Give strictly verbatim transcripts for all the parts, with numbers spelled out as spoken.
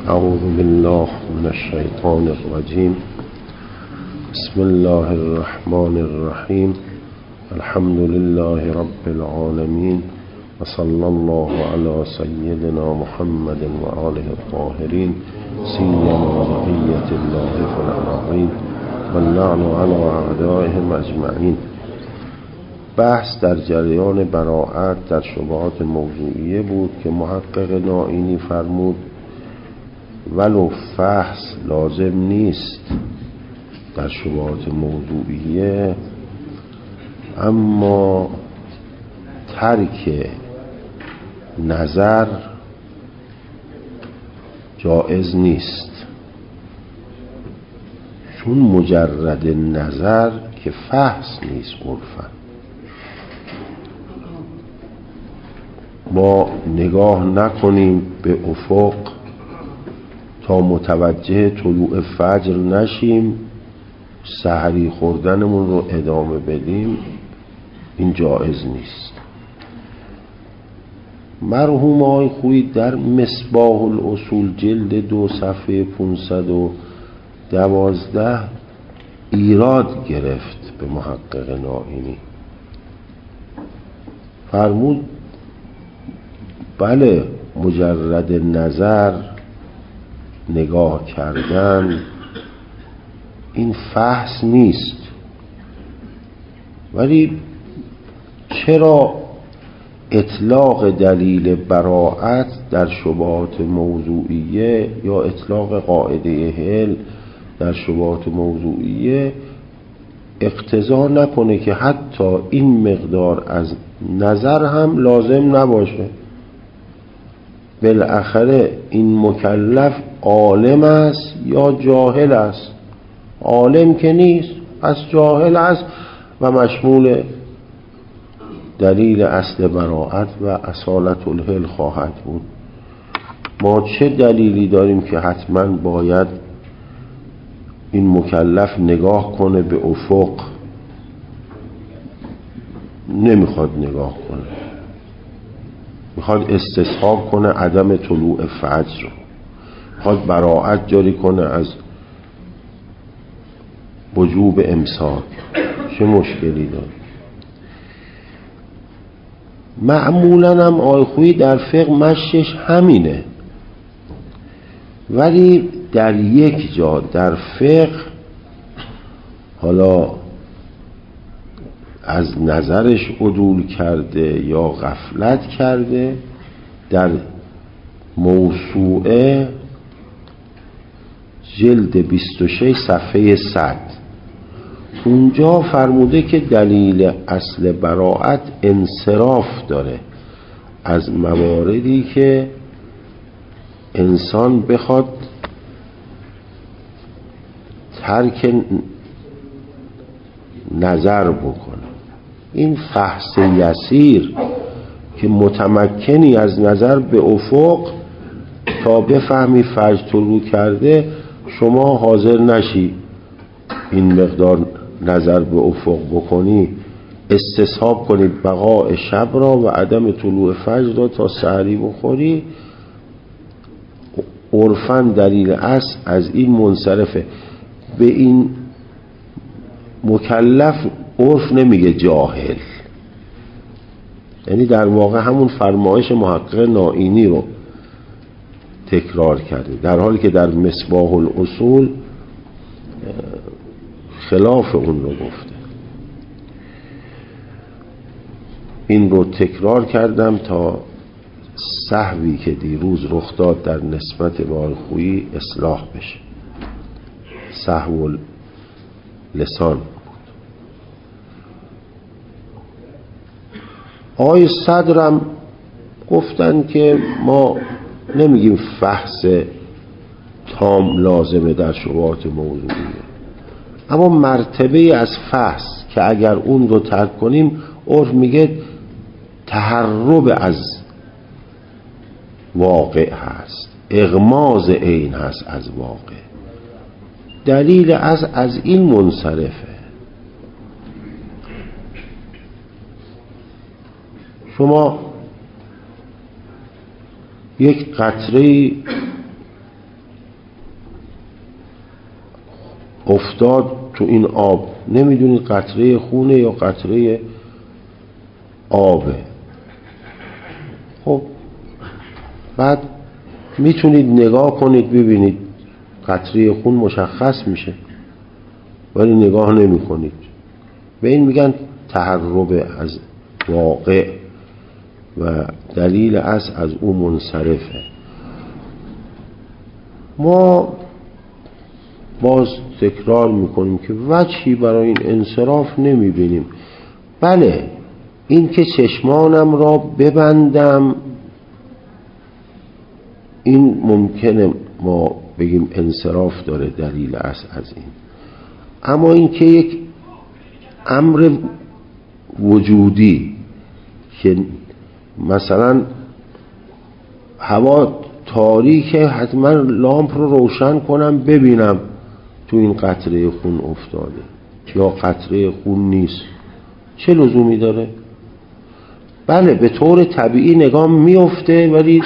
اعوذ بالله من الشیطان الرجیم. بسم الله الرحمن الرحیم. الحمد لله رب العالمین و صلی الله علی سیدنا محمد و آله الطاهرین سیما بقیة الله فی الارضین و اللعن علی اعدائهم اجمعین. بحث در جریان براءت در شبهات موضوعیه بود که محقق نائینی فرمود ولو فحص لازم نیست در شبهات موضوعیه، اما ترک نظر جائز نیست، چون مجرد نظر که فحص نیست عرفاً. ما نگاه نکنیم به افق تا متوجه طلوع فجر نشیم، سحری خوردنمون رو ادامه بدیم، این جایز نیست. مرحوم آقای خویی در مصباح الاصول جلد دو صفحه پانصد و دوازده ایراد گرفت به محقق نائینی. فرمود بله، مجرد نظر نگاه کردن این فحص نیست، ولی چرا اطلاق دلیل براءت در شبهات موضوعیه یا اطلاق قاعده حل در شبهات موضوعیه اقتضا نکنه که حتی این مقدار از نظر هم لازم نباشه؟ بالاخره این مکلف عالم است یا جاهل است؟ عالم که نیست، پس جاهل است و مشمول دلیل اصل براءت و اصالت الحل خواهد بود. ما چه دلیلی داریم که حتما باید این مکلف نگاه کنه به افق؟ نمیخواد نگاه کنه، میخواد استصحاب کنه عدم طلوع فجر رو، میخواد براءت جاری کنه از وجوب امساک. چه مشکلی داره؟ معمولا هم آقای خویی در فقه مشش همینه، ولی در یک جا در فقه حالا از نظرش عدول کرده یا غفلت کرده، در موسوعه جلد بیست و شش صفحه صد اونجا فرموده که دلیل اصل براءت انصراف داره از مواردی که انسان بخواد ترک نظر بکنه. این فحص یسیر که متمکنی از نظر به افق تا بفهمی فجر طلوع کرده، شما حاضر نشی این مقدار نظر به افق بکنی، استصحاب کنی بقاء شب را و عدم طلوع فجر را تا سحری بخوری، عرفاً دلیل اصل از این منصرفه. به این مکلف عرف نمیگه جاهل، یعنی در واقع همون فرمایش محقق نائینی رو تکرار کرده، در حالی که در مصباح الاصول خلاف اون رو گفته. این رو تکرار کردم تا سهوی که دیروز رخ داد در نسبت به آقای خویی اصلاح بشه. سهو لسان. آقای صدرم گفتن که ما نمیگیم فحص تام لازمه در شبهات موضوعیه، اما مرتبه از فحص که اگر اون رو ترک کنیم عرف میگه تهرب از واقع هست، اغماض عین هست از واقع. دلیل از از این منصرفه. شما یک قطره افتاد تو این آب، نمیدونید قطره خونه یا قطره آبه. خب بعد میتونید نگاه کنید ببینید قطره خون مشخص میشه، ولی نگاه نمی کنید. به این میگن تهرب از واقع و دلیل اصل از او منصرفه. ما باز تکرار میکنیم که وجهی برای این انصراف نمیبینیم. بله این که چشمانم را ببندم این ممکنه ما بگیم انصراف داره دلیل اصل از این، اما این که یک امر وجودی که مثلا هوا تاریکه حتما لامپ رو روشن کنم ببینم تو این قطره خون افتاده یا قطره خون نیست، چه لزومی داره؟ بله به طور طبیعی نگاه میفته، ولی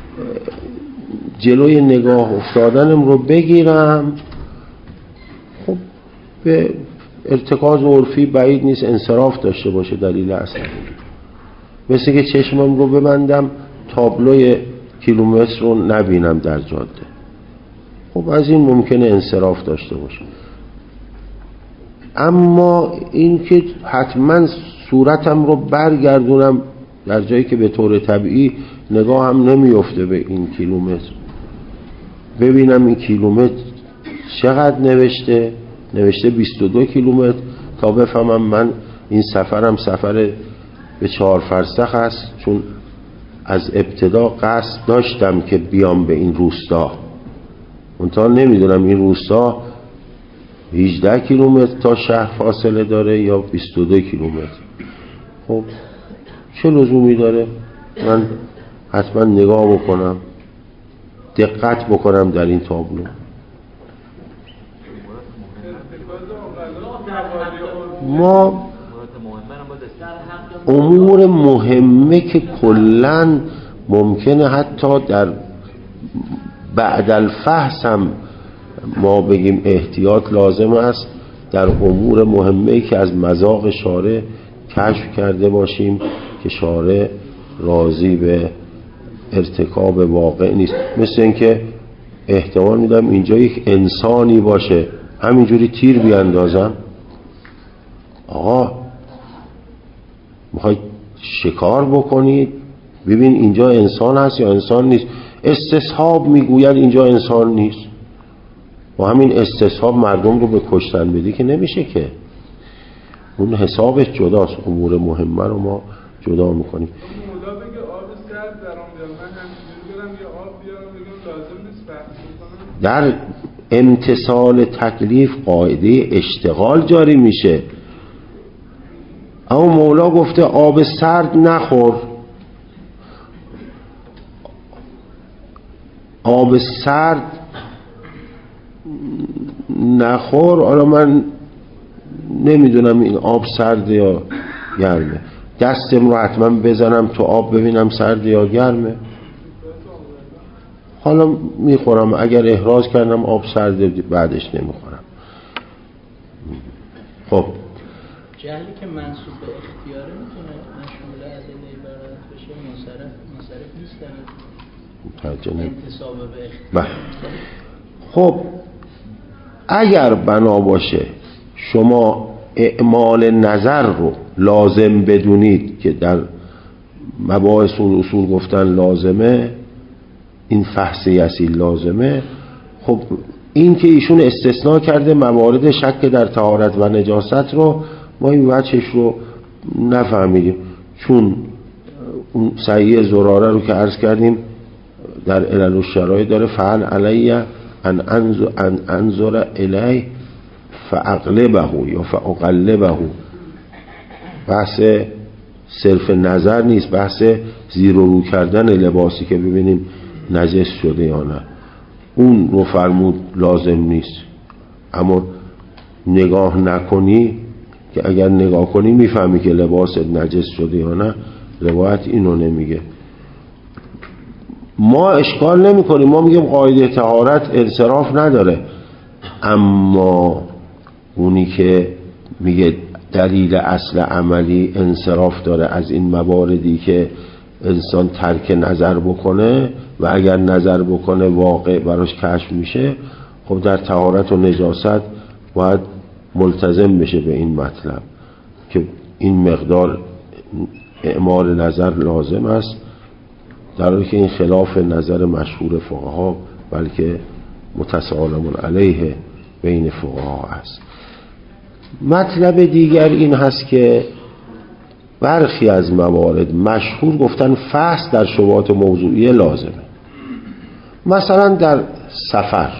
جلوی نگاه افتادنم رو بگیرم، خب به ارتکاز عرفی بعید نیست انصراف داشته باشه دلیل اصلی. مثل که چشمم رو ببندم تابلوی کیلومتر رو نبینم در جاده، خب از این ممکنه انصراف داشته باشه. اما این که حتما صورتم رو برگردونم در جایی که به طور طبیعی نگاهم نمیفته به این کیلومتر، ببینم این کیلومتر چقدر نوشته نوشته بیست و دو کیلومتر تا بفهمم من این سفرم سفر به چهار فرسخ است، چون از ابتدا قصد داشتم که بیام به این روستا، منتها نمیدونم این روستا هجده کیلومتر تا شهر فاصله داره یا بیست و دو کیلومتر. خب چه لزومی داره من حتما نگاه بکنم، دقت بکنم در این تابلو؟ ما امور مهمه که کلن ممکنه حتی در بعد الفحص هم ما بگیم احتیاط لازم است، در امور مهمه که از مذاق شارع کشف کرده باشیم که شارع راضی به ارتکاب واقع نیست. مثل اینکه احتمال میدم اینجا یک انسانی باشه همینجوری تیر بیاندازم، آقا میخواید شکار بکنید ببین اینجا انسان هست یا انسان نیست، استصحاب میگوید اینجا انسان نیست، و همین استصحاب مردم رو به کشتن بدی که نمیشه، که اون حسابش جداست. امور مهمه رو ما جدا میکنیم. مولا بگه آب سرد در آن بیارم، من همینجوری برم یه آب بیارم بگم لازم نیست بحث در بکنم. امتثال تکلیف قاعده اشتغال جاری میشه. اما مولا گفته آب سرد نخور، آب سرد نخور. حالا من نمیدونم این آب سرد یا گرمه، دستم رو حتما بزنم تو آب ببینم سرد یا گرمه، حالا میخورم، اگر احراز کردم آب سرد بعدش نمیخورم. خب جهلی که منصوب به اختیاره میتونه مشمول ادله عبارت بشه، منصرف منصرف نیست در انتصاب به اختیار. خب اگر بنا باشه شما اعمال نظر رو لازم بدونید که در مباحث اون اصول گفتن لازمه، این فحص یسیر لازمه، خب این که ایشون استثناء کرده موارد شک در طهارت و نجاست رو ما این وجهش رو نفهمیدیم، چون اون صحیح زراره رو که عرض کردیم در علل الشرایع داره، فعل علیه ان انظر, ان انظر الیه فاقلبه یا فاقلبه، بحث صرف نظر نیست، بحث زیر و رو کردن لباسی که ببینیم نجس شده یا نه، اون رو فرمود لازم نیست. اما نگاه نکنی که اگر نگاه کنی میفهمی که لباس نجس شده یا نه، روایت اینو نمیگه. ما اشکال نمی کنیم، ما میگیم قاعده طهارت انصراف نداره، اما اونی که میگه دلیل اصل عملی انصراف داره از این مواردی که انسان ترک نظر بکنه و اگر نظر بکنه واقع براش کشف میشه، خب در طهارت و نجاست باید ملتزم بشه به این مطلب که این مقدار اعمال نظر لازم است، در حالی که این خلاف نظر مشهور فقها بلکه متسالم علیه بین فقها است. مطلب دیگر این هست که برخی از موارد مشهور گفتن فحص در شبهات موضوعی لازمه. مثلا در سفر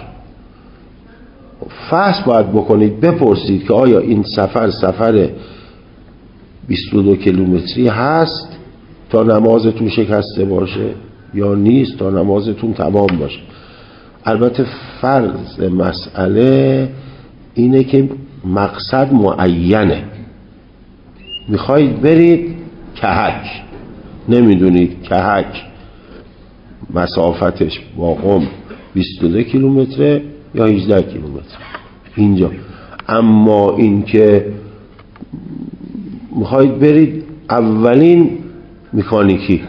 فحص باید بکنید، بپرسید که آیا این سفر سفر بیست و دو کیلومتری هست تا نمازتون شکسته باشه یا نیست تا نمازتون تمام باشه. البته فرض مسئله اینه که مقصد معینه، میخواید برید کهک، نمیدونید کهک مسافتش با قم بیست و دو کیلومتره یا هجده کیلومتر اینجا، اما این که میخواید برید اولین مکانیکی،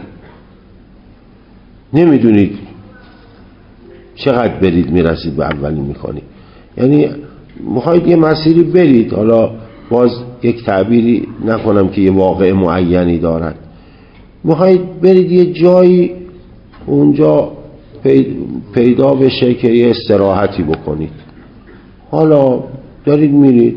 نمیدونید چقدر برید میرسید به اولین مکانیک، یعنی میخواید یه مسیری برید، حالا باز یک تعبیری نکنم که یه واقع معینی دارد، میخواید برید یه جایی اونجا پیدا بشه که یه استراحتی بکنید، حالا دارید میرید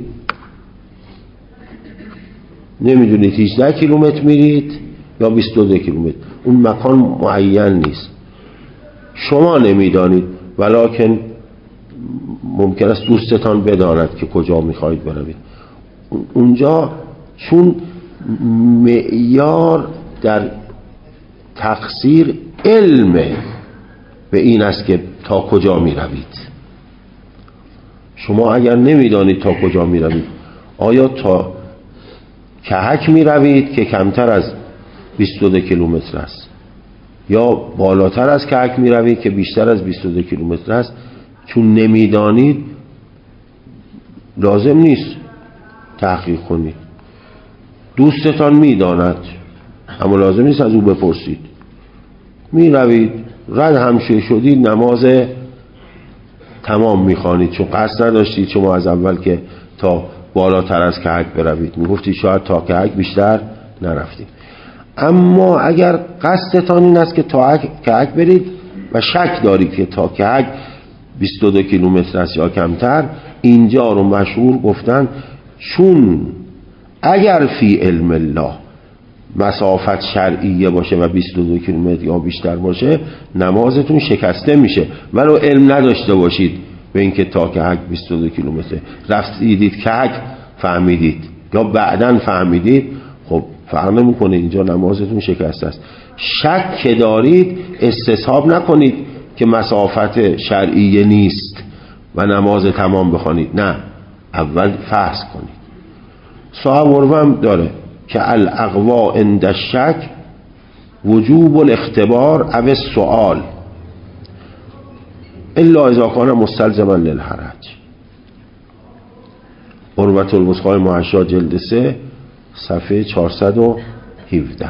نمیدونید هجده کیلومتر میرید یا بیست و دو کیلومتر، اون مکان معین نیست، شما نمیدانید ولکن ممکن است دوستتان بداند که کجا میخواهید بروید. اونجا چون معیار در تقصیر علمه به این است که تا کجا میروید. شما اگر نمیدانید تا کجا میروید، آیا تا کهک میروید که کمتر از بیست و دو کیلومتر است یا بالاتر از کهک میروید که بیشتر از بیست و دو کیلومتر است، چون نمیدانید لازم نیست تحقیق کنید. دوستتان میداند اما لازم نیست از او بپرسید، میروید رد همشه شدید نماز تمام میخوانید، چون قصد نداشتید شما از اول که تا بالاتر از کهک بروید، میگفتید شاید تا کهک بیشتر نرفتید. اما اگر قصدتان این است که تا کهک برید و شک دارید که تا کهک بیست و دو کیلومتر است یا کمتر، اینجا رو مشهور گفتن چون اگر فی علم الله مسافت شرعیه باشه و بیست و دو کیلومتر یا بیشتر باشه نمازتون شکسته میشه، ولو علم نداشته باشید به اینکه تا کهک بیست و دو کیلومتر، رفتید کهک فهمیدید یا بعداً فهمیدید، خب فرق نمیکنه، اینجا نمازتون شکسته است. شک که دارید استصحاب نکنید که مسافت شرعیه نیست و نماز تمام بخوانید، نه، اول فحص کنید. صاحب عروه هم داره که الاقوا عند الشک وجوب الاختبار او السؤال الا اذا کان مستلزما للحرج. عروة الوثقی محشا جلد سه صفحه چهارصد و هفده.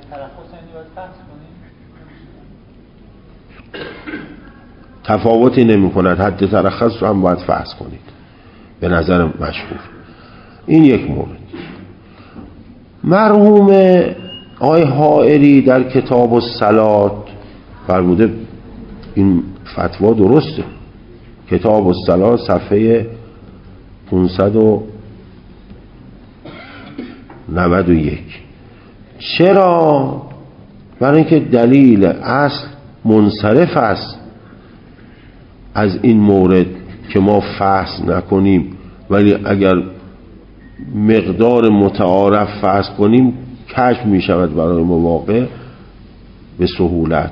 تفاوتی نمی کند، حد ترخص رو هم باید فحص کنید به نظر مشهور. این یک مورد. مرحوم آقای حائری در کتاب الصلات فرموده این فتوا درسته، کتاب الصلات صفحه پانصد و نود و یک. چرا؟ برای اینکه دلیل اصل منصرف است از این مورد که ما فحص نکنیم، ولی اگر مقدار متعارف فحص کنیم کشف می شود برای مواقع به سهولت.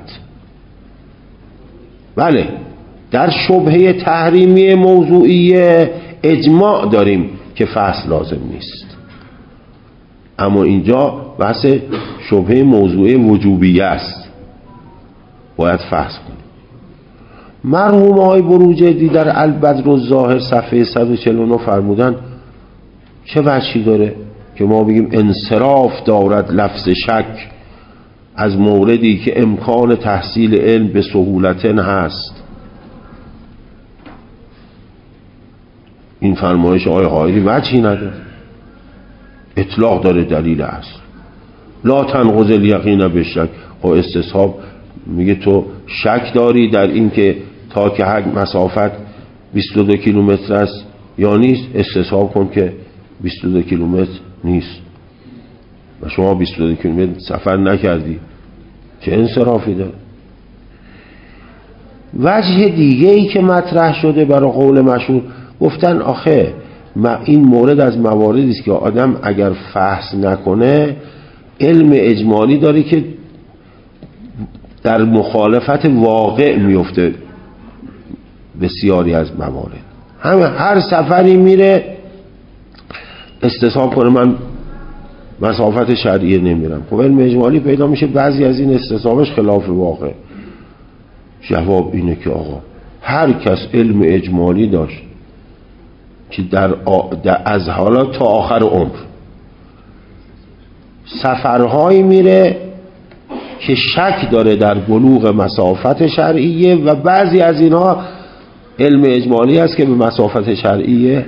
بله، در شبهه تحریمی موضوعی اجماع داریم که فحص لازم نیست، اما اینجا بحث شبهه موضوعی وجوبیه است، باید فحص کنیم. مرحوم آقای بروجردی در البدر الظاهر صفحه صد و چهل و نه فرمودن چه وجهی داره که ما بگیم انصراف دارد لفظ شک از موردی که امکان تحصیل علم به سهولتن هست؟ این فرمایش آقای حائری وجهی نداره، اطلاق داره دلیل اصل. لا تنقض الیقین بالشک. خب استصحاب میگه تو شک داری در این که تا که حد مسافت بیست و دو کیلومتر است یا نیست، استصحاب کن که بیست و دو کیلومتر نیست و شما بیست و دو کیلومتر سفر نکردی، چه انصرافی داره؟ وجه دیگه ای که مطرح شده برای قول مشهور، گفتن آخه این مورد از مواردی است که آدم اگر فحص نکنه علم اجمالی داره که در مخالفت واقع میفته. بسیاری از موارد همه هر سفری میره استصحاب کنه من مسافت شرعیه نمیرم، خب علم اجمالی پیدا میشه بعضی از این استصحابش خلاف واقع. جواب اینه که آقا هر کس علم اجمالی داشت که در, آ... در از حالا تا آخر عمر سفرهایی میره که شک داره در بلوغ مسافت شرعیه و بعضی از اینها علم اجمالی است که به مسافت شرعیه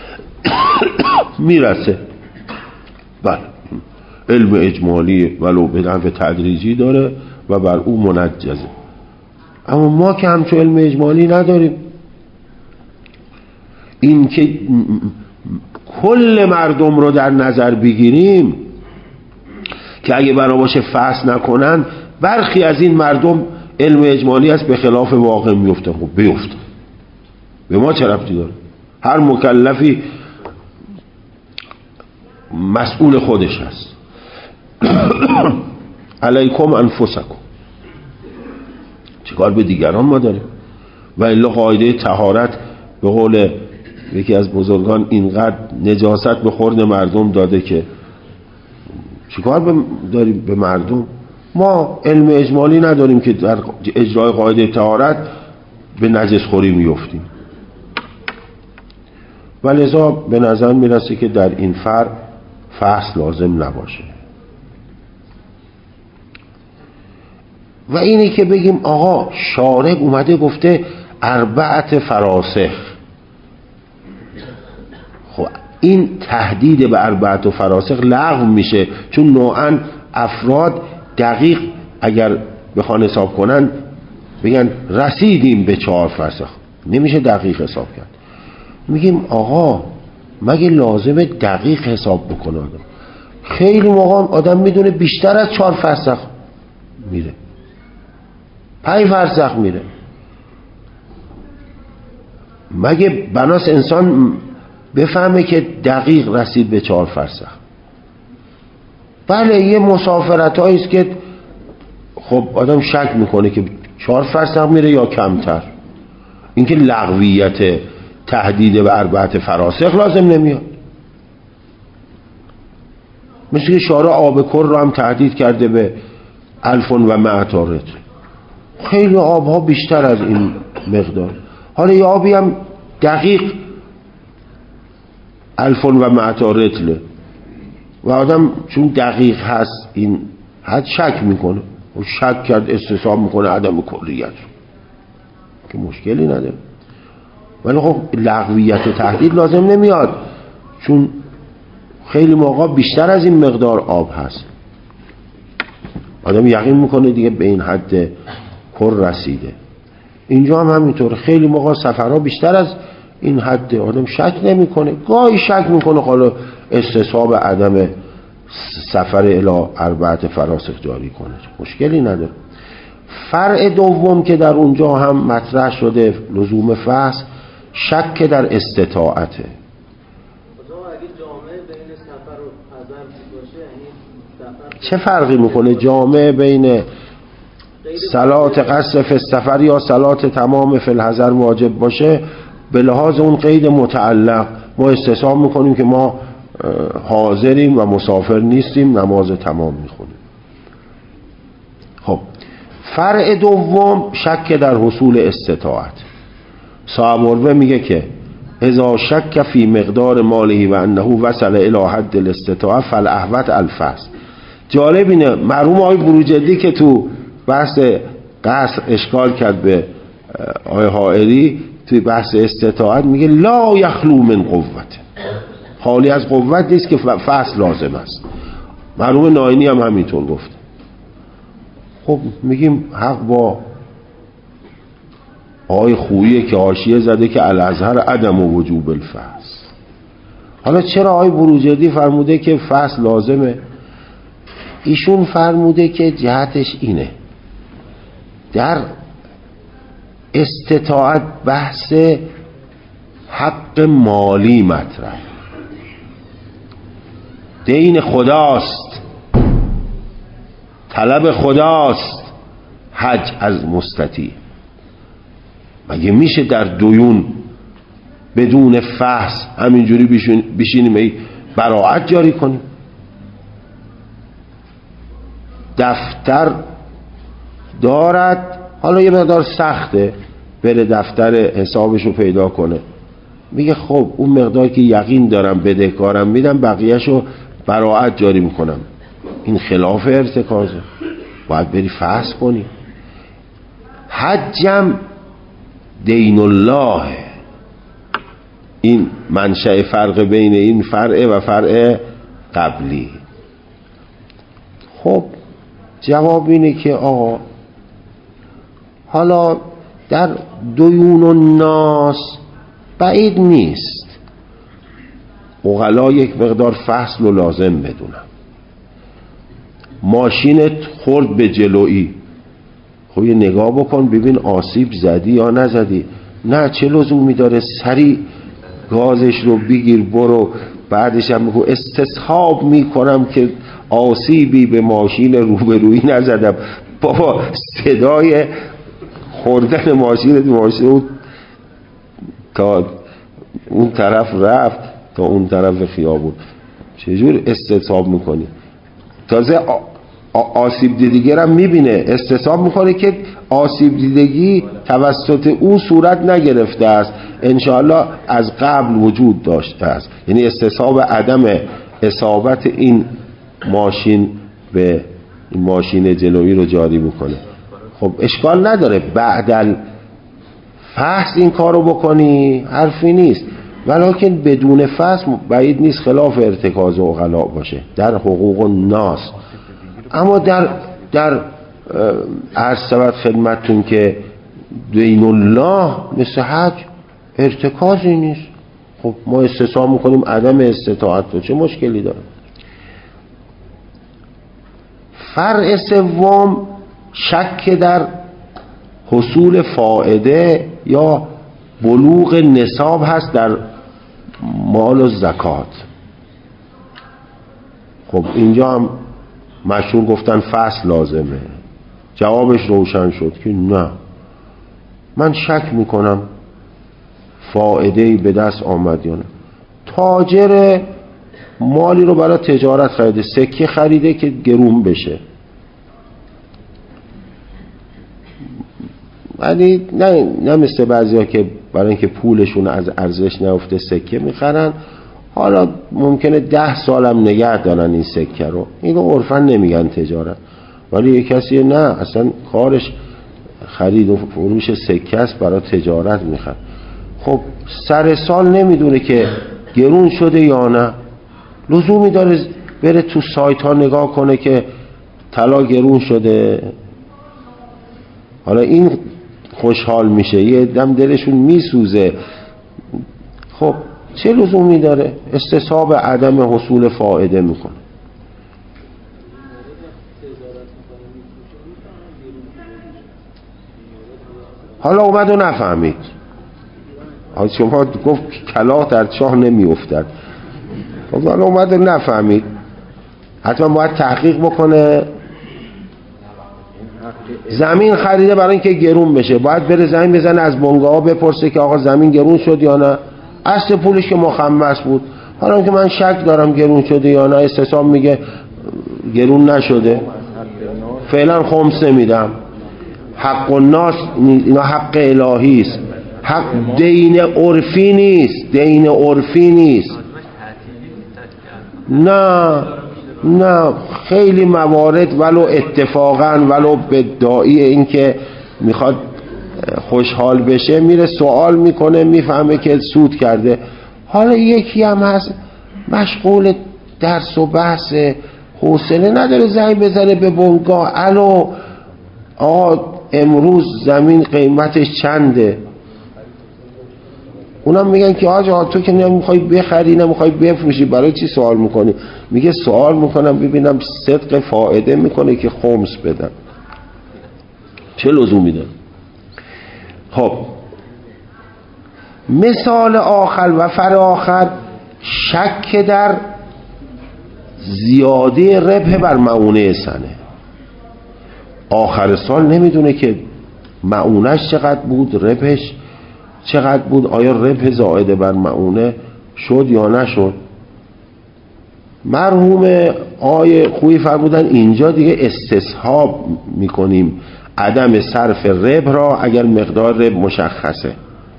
میرسه. بله علم اجمالی ولو به نحو تدریجی داره و بر او منجزه، اما ما که همچون علم اجمالی نداریم. این که کل مردم رو در نظر بگیریم که اگه بنا باشه فحص نکنن برخی از این مردم علم اجمالی است به خلاف واقع میفته، خب بیفته، به ما چه ربطی داره؟ هر مکلفی مسئول خودش هست. علیکم انفسکم، چیکار به دیگران ما داریم؟ و الا قاعده طهارت به قول یکی از بزرگان اینقدر نجاست به خورد مردم داده که چیکار داریم به مردم؟ ما علم اجمالی نداریم که در اجرای قاعده طهارت به نجس خوری میفتیم. و لذا به نظر میرسه که در این فرق فحص لازم نباشه. و اینی که بگیم آقا شارع اومده گفته اربعت فراسخ، خب این تهدید به اربعت و فراسخ لغو میشه، چون نوعا افراد دقیق اگر بخوان حساب کنن بگن رسیدیم به چهار فرسخ، نمیشه دقیق حساب کرد. میگیم آقا مگه لازمه دقیق حساب بکنه آدم؟ خیلی موقع آدم میدونه بیشتر از چهار فرسخ میره، پنج فرسخ میره. مگه بناس انسان بفهمه که دقیق رسید به چهار فرسخ؟ بله یه مسافرت هاییست که خب آدم شک میکنه که چهار فرسخ میره یا کمتر. اینکه لغویت تهدید به اربعت فراسخ لازم نمیاد. مثل که شارع آب کر رو هم تهدید کرده به الفون و معتارت، خیلی آبها بیشتر از این مقدار. حالا یه آبی هم دقیق الفون و معتارتله و آدم چون دقیق هست این حد شک میکنه و شک کرد استصحاب میکنه عدم کلیت که مشکلی نداره. ولی خب لغویت و تهدید لازم نمیاد، چون خیلی موقع بیشتر از این مقدار آب هست، آدم یقین میکنه دیگه به این حد کر رسیده. اینجا هم همینطور، خیلی موقع سفرها بیشتر از این حد آدم شک نمیکنه، گاهی شک میکنه حالا استصحاب عدم سفر الی اربعت فراسخ جاری کنه، مشکلی نداره. فرع دوم که در اونجا هم مطرح شده لزوم فحص، شک در استطاعته. چه فرقی میکنه جامع بین صلات قصر فی السفر یا صلات تمام فی الحضر واجب باشه؟ به لحاظ اون قید متعلق ما استصحاب میکنیم که ما حاضریم و مسافر نیستیم، نماز تمام میخونیم. خب فرع دوم شک در حصول استطاعت. صاحب مروه میگه که اذا شک فی مقدار ماله و انه وصل الی حد الاستطاعه فالاحوط الفصل. جالب اینه مرحوم آقای بروجردی که تو بحث قصر اشکال کرد به آقای حائری توی بحث استطاعت میگه لا یخلو من قوت، حالی از قوت نیست که فصل لازم است. مرحوم ناینی هم همینطور گفت. خب میگیم حق با آقای خوییه که حاشیه زده که الازهر عدم و وجوب الفصل. حالا چرا آقای بروجردی فرموده که فصل لازمه؟ ایشون فرموده که جهتش اینه، در استطاعت بحث حق مالی مطرح، دین خداست، طلب خداست حج از مستطیع. مگه میشه در دیون بدون فحص همینجوری بشینیم ای براءت جاری کنیم؟ دفتر دارد، حالا یه مقدار سخته بره دفتر حسابشو پیدا کنه، میگه خب اون مقداری که یقین دارم بدهکارم میدم، بقیهشو براءت جاری میکنم. این خلاف ارتکازه، باید بری فحص کنی. حجم دین الله، این منشأ فرق بین این فرع و فرع قبلی. خب جواب اینه که آقا حالا در دیون الناس بعید نیست عقلا یک مقدار فصل و لازم بدونم. ماشینت خورد به جلویی، خب یه نگاه بکن ببین آسیب زدی یا نزدی. نه، چه لزومی داره سریع گازش رو بگیر برو، بعدش هم بگو استصحاب میکنم که آسیبی به ماشین روبرویی نزدم. بابا صدای خوردن ماشین ماشین اون تا اون طرف رفت تا اون طرف خیابون، چجور استصحاب میکنی؟ تازه آسیب دیدگی هم میبینه، استصحاب میکنه که آسیب دیدگی توسط او صورت نگرفته است، انشاءالله از قبل وجود داشته است. یعنی استصحاب عدم اصابت این ماشین به این ماشین جلویی رو جاری میکنه. خب اشکال نداره بعدل فحص این کارو بکنی، حرفی نیست، ولیکن بدون فحص بعید نیست خلاف ارتکاز عقلا باشه در حقوق الناس. اما در در عرض شود خدمتتون که دین الله مثل حج ارتکازی نیست. خب ما استصحاب میکنیم عدم استطاعت رو، چه مشکلی داره؟ فرع سوم شک در حصول فائده یا بلوغ نصاب هست در مال و زکات. خب اینجا هم مشهور گفتن فصل لازمه. جوابش روشن شد که نه، من شک میکنم فائده‌ای به دست آمد یا نه. تاجر مالی رو برای تجارت خریده، سکه خریده که گرون بشه، ولی نه نه مثل بعضیا که برای اینکه پولشون از ارزش نیفته سکه میخرن، حالا ممکنه ده سالم نگه دارن این سکه رو، اینو عرفا نمیگن تجارت، ولی یک کسی نه اصلا کارش خرید و فروش سکه است برای تجارت میخواد. خب سر سال نمیدونه که گرون شده یا نه، لزومی داره بره تو سایت ها نگاه کنه که طلا گرون شده؟ حالا این خوشحال میشه، یه دم دلشون میسوزه. خب چه لزومی داره؟ استصحاب عدم حصول فائده میکنه. حالا اومد و نفهمید، حالا شما گفت کلاه در چاه نمی افتد، حالا اومد و نفهمید، حتما باید تحقیق بکنه. زمین خریده برای اینکه گرون بشه، باید بره زمین بزنه از بنگاه ها بپرسه که آقا زمین گرون شد یا نه، اصل پولش که مخمس بود. حالا که من شک دارم گرون شده یا نه، استصحاب میگه گرون نشده، فعلا خمسه میدم. حق الناس اینا حق الهی است، حق دین عرفی نیست، دین عرفی نیست. نه نه خیلی موارد ولو اتفاقا ولو به داعی این که میخواد خوشحال بشه میره سوال میکنه میفهمه که سود کرده. حالا یکی هم هست مشغول درس و بحث، حوصله نداره زنگ بزنه به بنگاه الو آقا امروز زمین قیمتش چنده، اونم میگن که آجا تو که نمیخوای بخری نمیخوای بفروشی برای چی سوال میکنی؟ میگه سوال میکنم ببینم صدق فائده میکنه که خمس بدم، چه لزومی داره؟ خب مثال آخر و فراخر شک در زیاده ربح بر مؤونه سنه. آخر سال نمیدونه که مؤونش چقدر بود، ربحش چقدر بود، آیا ربح زائده بر مؤونه شد یا نشد. مرحوم آقای خویی فرمودن اینجا دیگه استصحاب میکنیم عدم صرف ربح را اگر مقدار ربح مشخصه.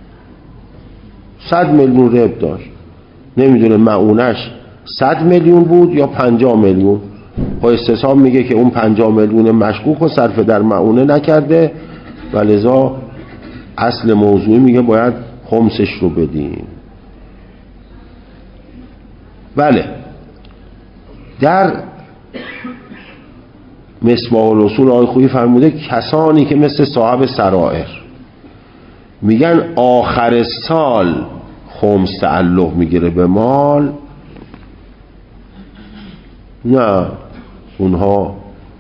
صد میلیون ربح داشت، نمیدونه مؤونش صد میلیون بود یا پنجاه میلیون، با استصحاب میگه که اون پنجاه میلیون مشکوک و صرف در مؤونه نکرده و لذا اصل موضوعی میگه باید خمسش رو بدیم. بله در مصباح الرسول آقای خویی فرموده کسانی که مثل صاحب سرائر میگن آخر سال خمس تعلق میگیره به مال، نه اونها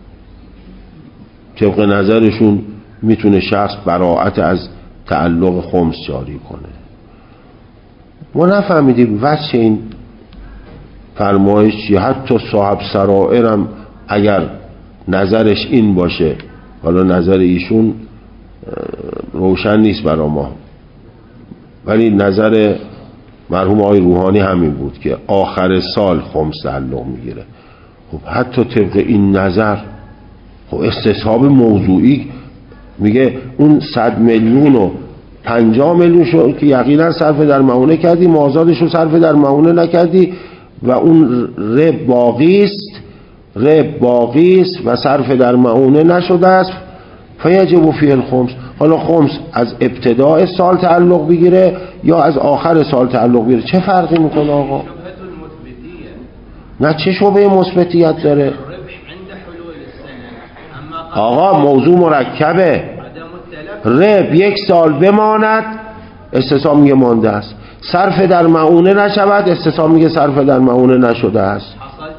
طبق نظرشون میتونه شخص براءت از تعلق خمس جاری کنه. ما نفهمیدیم وجه این فرمایش چیه. حتی صاحب سرائرم اگر نظرش این باشه، حالا نظر ایشون روشن نیست برا ما، ولی نظر مرحوم آقای روحانی همین بود که آخر سال خمس تعلق میگیره. خب حتی طبق این نظر خب استصحاب موضوعی میگه اون صد میلیون و پنجاه میلیون شو که یقینا صرف در مؤونه کردی، مازادش رو صرف در مؤونه نکردی و اون رب باقی است، رب باقی است و صرف در مؤونه نشده است، فیجب فیه الخمس. حالا خمس از ابتداء سال تعلق بگیره یا از آخر سال تعلق بگیره، چه فرقی میکنه آقا؟ نه چه شبه مثبتیت داره آقا؟ موضوع مرکبه. رب یک سال بماند استصحاب میگه مانده است، صرف در مؤونه نشود استصحاب میگه صرف در مؤونه نشده است.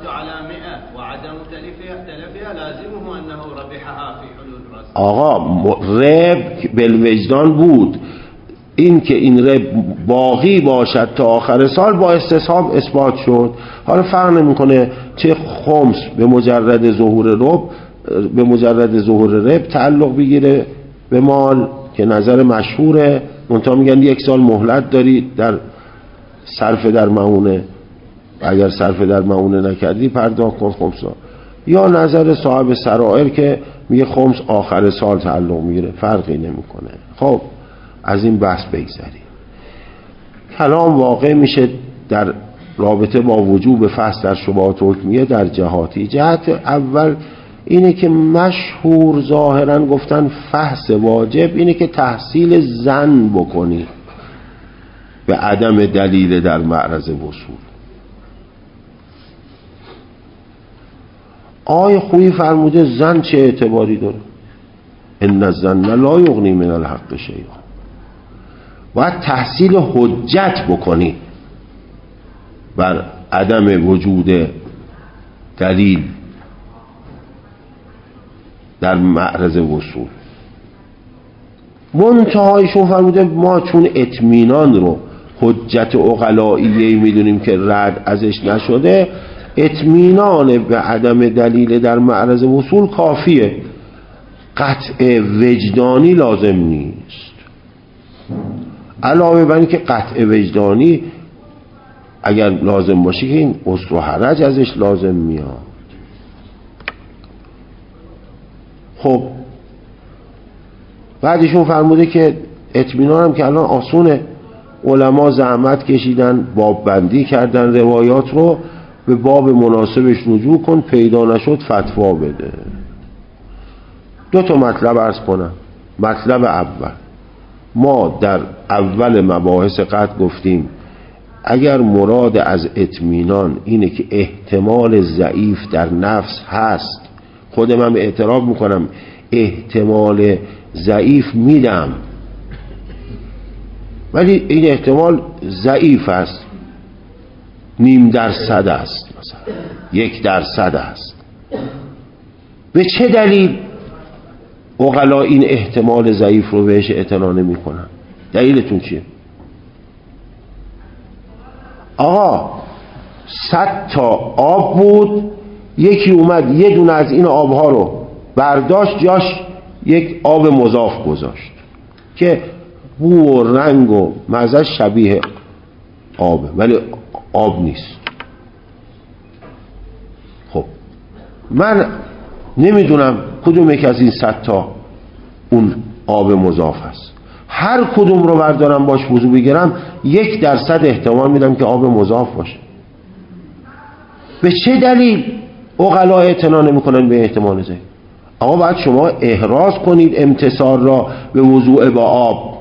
آقا رب بالوجدان بود، این که این رب باقی باشد تا آخر سال با استصحاب اثبات شد. حالا فرق نمیکنه چه خمس به مجرد ظهور رب به مجرد ظهور رب تعلق بگیره به مال که نظر مشهوره، منتها میگن یک سال مهلت داری در صرف در مؤونه، اگر صرف در مؤونه نکردی پرداخت کن خمسا، یا نظر صاحب سرائر که میگه خمس آخر سال تعلق میگیره، فرقی نمیکنه. خب از این بحث بگذاریم. کلام واقع میشه در رابطه با وجوب فحص در شبهات حکمیه در جهاتی. جهت اول اینه که مشهور ظاهرا گفتن فحص واجب اینه که تحصیل ظن بکنی به عدم دلیل در معرض وصول. آقای خویی فرموده ظن چه اعتباری داره؟ ان الظن لا یغنی من الحق شیئا. باید تحصیل حجت بکنی بر عدم وجود دلیل در معرض وصول. منتهایشون فرموده ما چون اطمینان رو حجت عقلائیه میدونیم که رد ازش نشده، اطمینان به عدم دلیل در معرض وصول کافیه، قطع وجدانی لازم نیست. علاوه بر این که قطع وجدانی اگر لازم باشه که این عسر و حرج ازش لازم میاد. خب بعدشون فرموده که اطمینان هم که الان آسونه، علما زحمت کشیدن، باب بندی کردن روایات رو، به باب مناسبش رجوع کن، پیدا نشد فتوا بده. دو تا مطلب عرض کنم. مطلب اول، ما در اول مباحث قطع گفتیم اگر مراد از اطمینان اینه که احتمال ضعیف در نفس هست، خودم هم اعتراف میکنم احتمال ضعیف میدم، ولی این احتمال ضعیف است، نیم درصد است، مثلا یک درصد است. به چه دلیل عقلا این احتمال ضعیف رو بهش اعتنا نمی‌کنن؟ دلیلتون چیه؟ آقا صد تا آب بود، یکی اومد یه دونه از این آبها رو برداشت، جاش یک آب مضاف گذاشت که بو و رنگ و مزه شبیه آبه ولی آب نیست. خب من نمیدونم کدوم یک از این صد تا اون آب مضاف هست، هر کدوم رو بردارم باش وضو بگیرم یک درصد احتمال میدم که آب مضاف باشه. به چه دلیل عقلا اعتنا نمیکنن به احتمال ضعیف؟ اما باید شما احراز کنید امتثال را به وضوء با آب.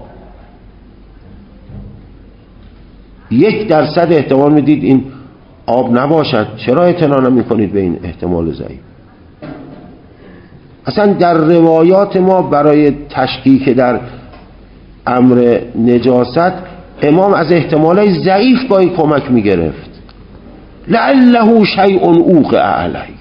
یک درصد احتمال میدید این آب نباشد، چرا اعتنا نمیکنید به این احتمال ضعیف؟ اصلا در روایات ما برای تشکیک در امر نجاست امام از احتمالای ضعیف گاهی کمک میگرفت. لعله شیء اوقع علیک.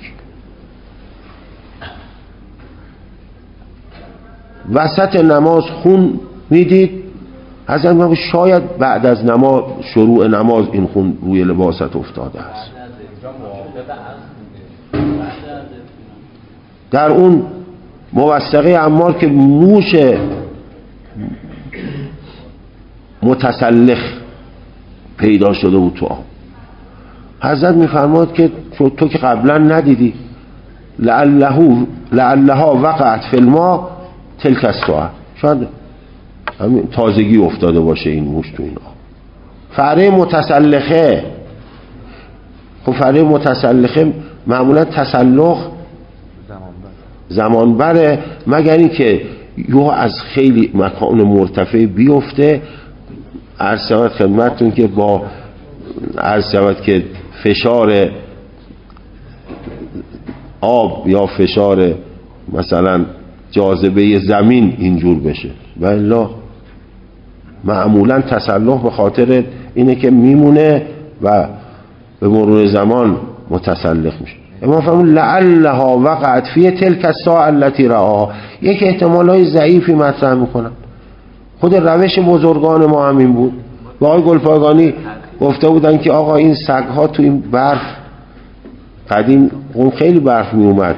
وسط نماز خون میدید، حضرت میگه شاید بعد از نماز، شروع نماز، این خون روی لباست افتاده است. در اون موثقه عمار که موش متسلخ پیدا شده بود تو آب، حضرت میفرماد که تو, تو که قبلا ندیدی، لعله لعلها وقعت فی الماء تلک الساعه، شاید همین تازگی افتاده باشه این موش تو این آب. فره متسلخه، خب فره متسلخه معمولا تسلخ زمان بره، مگر این که یو از خیلی مکان مرتفع بیفته. عرض شود خدمتتون که با عرض شود که فشار آب یا فشار مثلا جاذبه زمین اینجور بشه، والا معمولا تسلخ به خاطر اینه که میمونه و به مرور زمان متسلخ میشه. اما فهمون لعلها وقعت فی تلک الساعه التي رآها، یک احتمالای ضعیفی مطرح میکنن. خود روش بزرگان ما همین بود. و آقای گلپایگانی گفته بودن که آقا این سگها تو این برف، قدیم اون خیلی برف می اومد،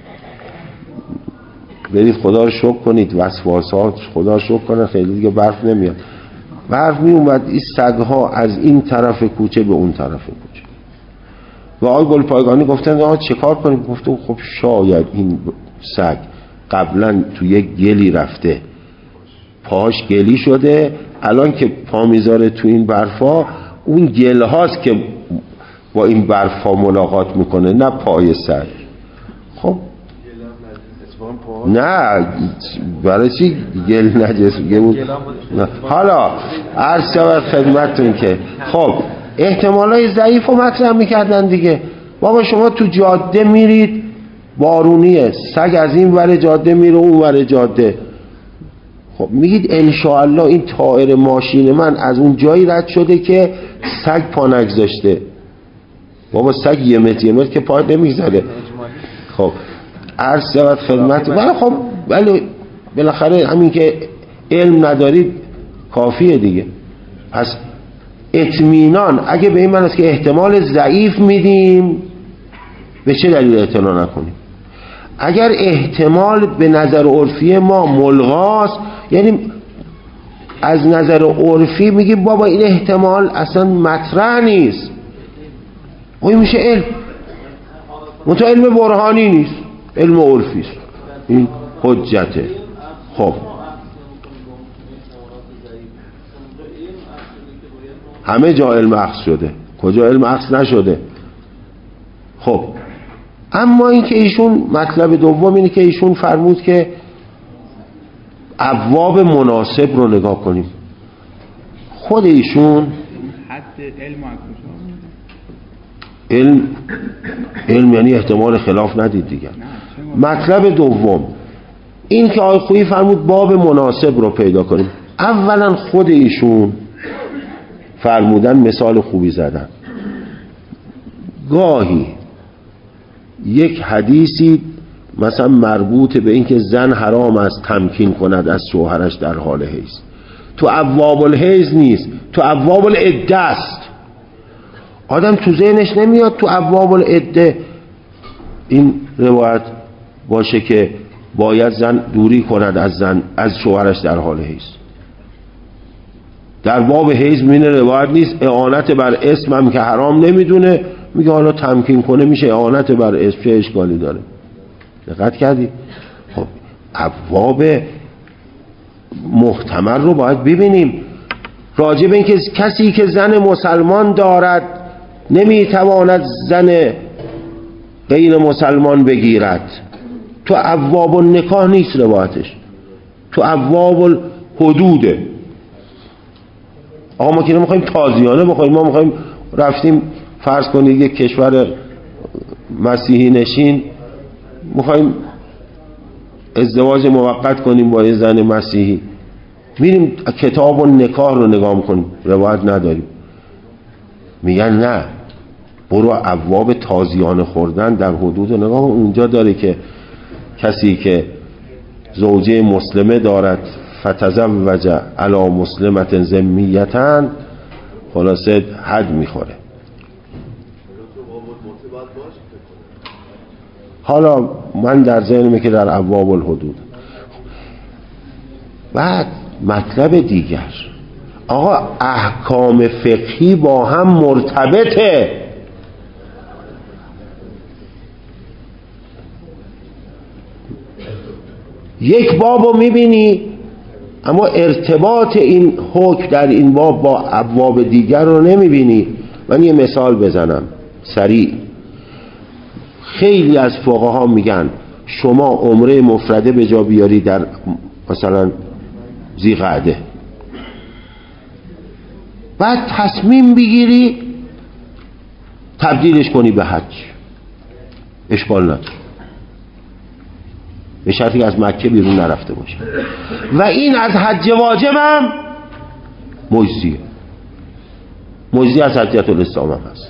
برید خدا رو شکر کنید، وسواس ها خدا رو شکر کنه خیلی دیگه برف نمیاد، برف می اومد، این سگها از این طرف کوچه به اون طرف کوچه. و آقای گلپایگانی گفتن آقا چه کار کنیم؟ گفته خب شاید این سگ قبلا تو یک گلی رفته، پاش گلی شده، الان که پا میذاره تو این برفا، اون گل هاست که با این برفا ملاقات میکنه، نه پای سگ. خب نه برای چی گل نجس؟ حالا عرض شود خدمتتون که خب احتمالای ضعیف رو مطرح میکردن دیگه. بابا شما تو جاده میرید بارونیه، سگ از این ور جاده میره اون ور جاده، خب میگید انشاءالله این طائر ماشین من از اون جایی رد شده که سگ پا نگذاشته. بابا سگ یه متر یه متر که پا نمیگذاره. خب عرض شود خدمت، ولی خب ولی بالاخره همین که علم ندارید کافیه دیگه. پس اطمینان اگه به این معنی است که احتمال ضعیف میدیم، به چه دلیل اعتنا نکنیم؟ اگر احتمال به نظر عرفی ما ملغاست، یعنی از نظر عرفی میگیم بابا این احتمال اصلا مطرح نیست، این میشه علم، منتها علم برهانی نیست، علم عرفی است، این حجته. خب همه جا علم اخذ شده، کجا علم اخذ نشده؟ خب اما این که ایشون مطلب دوم اینه که ایشون فرمود که ابواب مناسب رو نگاه کنیم. خود ایشون حد علم علم علم یعنی احتمال خلاف ندید دیگر. مطلب دوم این که آقای خویی فرمود باب مناسب رو پیدا کنیم. اولا خود ایشون فرمودن مثال خوبی زدن. گاهی یک حدیثی مثلا مربوط به این که زن حرام است تمکین کند از شوهرش در حال حیض، تو ابواب الحیض نیست، تو ابواب العده است. آدم تو ذهنش نمیاد تو ابواب العده این روایت باشه که باید زن دوری کند از زن از شوهرش در حال حیض. در باب حیض مین روایت نیست. اعانت بر اسم هم که حرام نمیدونه، میگه حالا تمکین کنه میشه اعانت بر اسم، چه اشکالی داره؟ دقت کردی؟ خب ابواب محتمل رو باید ببینیم. راجع به این که کسی که زن مسلمان دارد نمیتواند زن غیر مسلمان بگیرد، تو ابواب النکاح نیست روایتش، تو ابواب الحدوده. آقا ما که نمیخوایم تازیانه بخوایم، ما میخوایم رفتیم فرض کنید یک کشور مسیحی نشین میخوایم ازدواج موقت کنیم با یه زن مسیحی، میریم کتاب و نکاح رو نگاه کنیم، روایت نداریم. میگن نه، برو ابواب تازیانه خوردن در حدود و نگاه، اونجا داره که کسی که زوجه مسلمه دارد فتزوج علی مسلمت ذمیتن خلاصه حد میخوره. حالا من در ذهنمه که در ابواب الحدود. بعد مطلب دیگر، آقا احکام فقهی با هم مرتبطه. یک بابو میبینی اما ارتباط این حکم در این باب با ابواب دیگر رو نمیبینی. من یه مثال بزنم سریع. خیلی از فقها میگن شما عمره مفرده به جا بیاری در مثلا ذی‌قعده، بعد تصمیم بگیری تبدیلش کنی به حج، اشکال نداره، به شرطی که از مکه بیرون نرفته باشه. و این از حج واجبم مجزیه، مجزی از حجت الاسلام هم هست.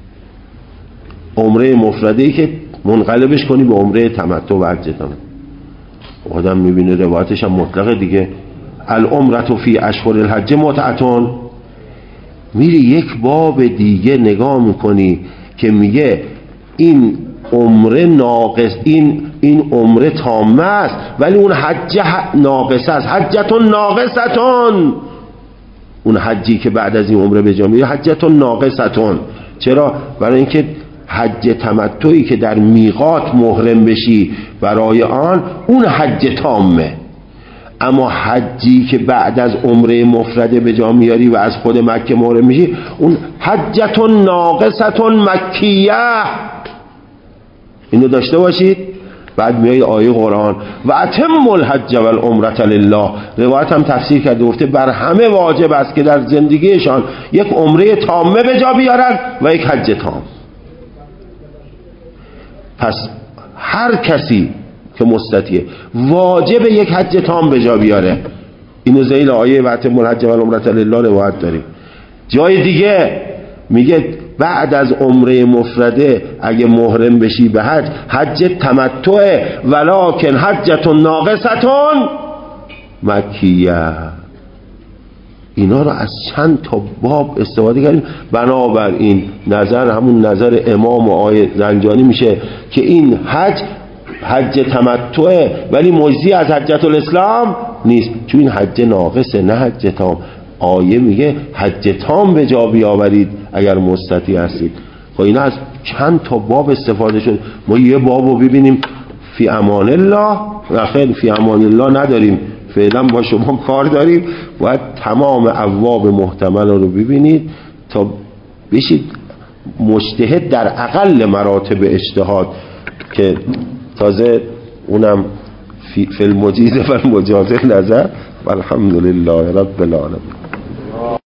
عمره مفرده‌ای که منقلبش کنی به عمره تمتع و حج تمتع. آدم میبینه روایتش هم مطلقه دیگه، العمرة فی اشهر الحج متعتون. میری یک باب دیگه نگاه میکنی که میگه این عمره ناقص، این این عمره تامه است ولی اون حج ناقصه است، حجتون ناقصتون. اون حجی که بعد از این عمره به جا میره حجتون ناقصتون. چرا؟ برای اینکه حج تمتعی که در میقات محرم بشی برای آن اون حج تامه، اما حجی که بعد از عمره مفرده به جا میاری و از خود مکه محرم میشی اون حجتون ناقصتون مکیه. اینو داشته باشید. بعد میای آیه قرآن و اتم الحج والعمرة لله، روایت هم تفسیر کرده گفته بر همه واجب است که در زندگیشان یک عمره تامه به جا بیارن و یک حج تام. پس هر کسی که مستطیعه واجب یک حج تام به جا بیاره. اینو ذیل آیه و اتم الحج والعمرة لله روایت داریم. جای دیگه میگه بعد از عمره مفرده اگه محرم بشی به حج، حج تمتع ولکن حجتون ناقصتون مکیه. اینا رو از چند تا باب استفاده کردیم. بنابراین نظر همون نظر امام و آیه زنجانی میشه که این حج حج تمتع ولی مجزی از حجت الاسلام نیست، چون این حج ناقصه نه حج تام. آیه میگه حج تام به جا بیاورید اگر مستطیع هستید. خب اینا از چند تا باب استفاده شد. ما یه بابو ببینیم فی امان الله و خیلی فی امان الله نداریم، فعلا با شما کار داریم، باید تمام ابواب محتمل رو ببینید تا بشید مجتهد در اقل مراتب اجتهاد که تازه اونم فی المجیز و المجاز نظر. والحمدلله رب العالمین.